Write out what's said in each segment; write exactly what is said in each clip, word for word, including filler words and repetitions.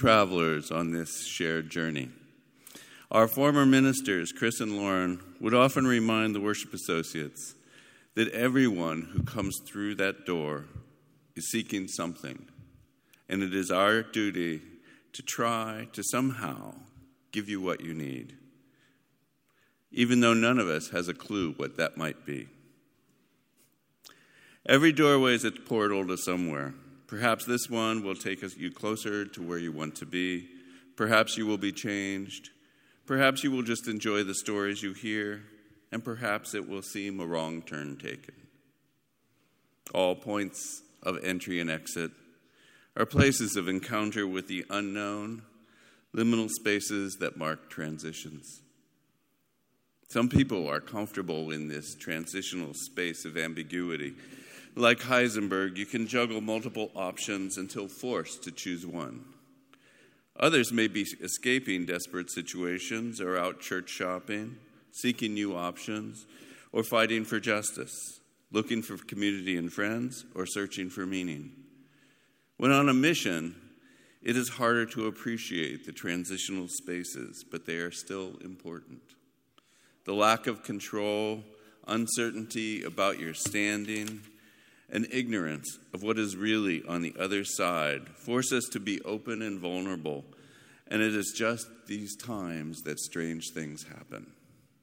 travelers on this shared journey. Our former ministers, Chris and Lauren, would often remind the worship associates that everyone who comes through that door is seeking something, and it is our duty to try to somehow give you what you need, even though none of us has a clue what that might be. Every doorway is a portal to somewhere. Perhaps this one will take us, you closer to where you want to be. Perhaps you will be changed. Perhaps you will just enjoy the stories you hear, and perhaps it will seem a wrong turn taken. All points of entry and exit are places of encounter with the unknown, liminal spaces that mark transitions. Some people are comfortable in this transitional space of ambiguity. Like Heisenberg, you can juggle multiple options until forced to choose one. Others may be escaping desperate situations or out church shopping, seeking new options, or fighting for justice, looking for community and friends, or searching for meaning. When on a mission, it is harder to appreciate the transitional spaces, but they are still important. The lack of control, uncertainty about your standing, and ignorance of what is really on the other side force us to be open and vulnerable, and it is just these times that strange things happen.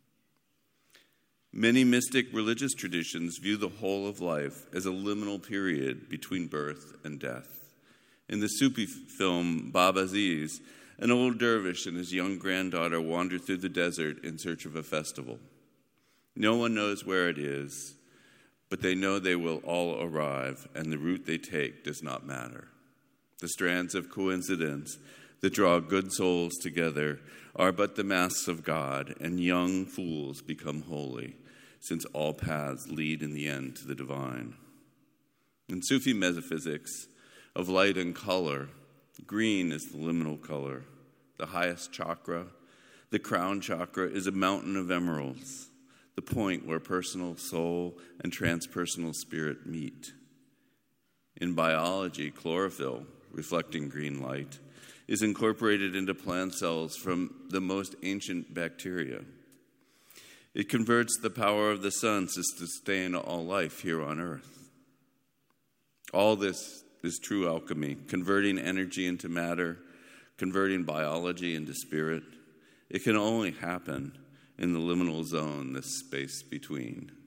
Many mystic religious traditions view the whole of life as a liminal period between birth and death. In the Sufi film Bab Aziz, an old dervish and his young granddaughter wander through the desert in search of a festival. No one knows where it is, but they know they will all arrive, and the route they take does not matter. The strands of coincidence that draw good souls together are but the masks of God, and young fools become holy, since all paths lead in the end to the divine. In Sufi metaphysics of light and color, green is the liminal color. The highest chakra, the crown chakra, is a mountain of emeralds, the point where personal soul and transpersonal spirit meet. In biology, chlorophyll, reflecting green light, is incorporated into plant cells from the most ancient bacteria. It converts the power of the sun to sustain all life here on earth. All this is true alchemy, converting energy into matter, converting biology into spirit. It can only happen in the liminal zone, this space between.